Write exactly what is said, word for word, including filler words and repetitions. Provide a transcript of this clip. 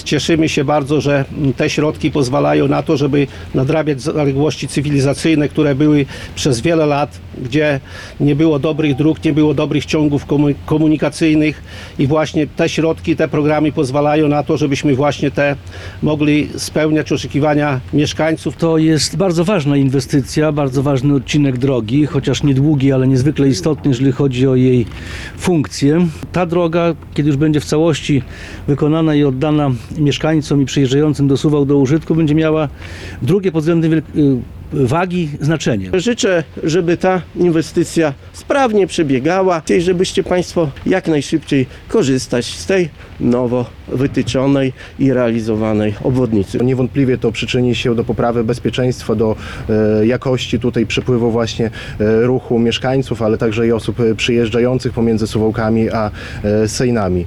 Cieszymy się bardzo, że te środki pozwalają na to, żeby nadrabiać zaległości cywilizacyjne, które były przez wiele lat, gdzie nie było dobrych dróg, nie było dobrych ciągów komunikacyjnych i właśnie te środki, te programy pozwalają na to, żebyśmy właśnie te mogli spełniać oczekiwania mieszkańców. To jest bardzo ważna inwestycja, bardzo ważny odcinek drogi, chociaż niedługi, ale niezwykle istotny, jeżeli chodzi o jej funkcję. Ta droga, kiedy już będzie w całości wykonana i oddana mieszkańcom i przyjeżdżającym do Suwałk do użytku, będzie miała drugie pod względem wielk- wagi znaczenie. Życzę, żeby ta inwestycja sprawnie przebiegała i żebyście Państwo jak najszybciej korzystać z tej nowo wytyczonej i realizowanej obwodnicy. Niewątpliwie to przyczyni się do poprawy bezpieczeństwa, do e, jakości tutaj przepływu właśnie e, ruchu mieszkańców, ale także i osób przyjeżdżających pomiędzy Suwałkami a e, Sejnami.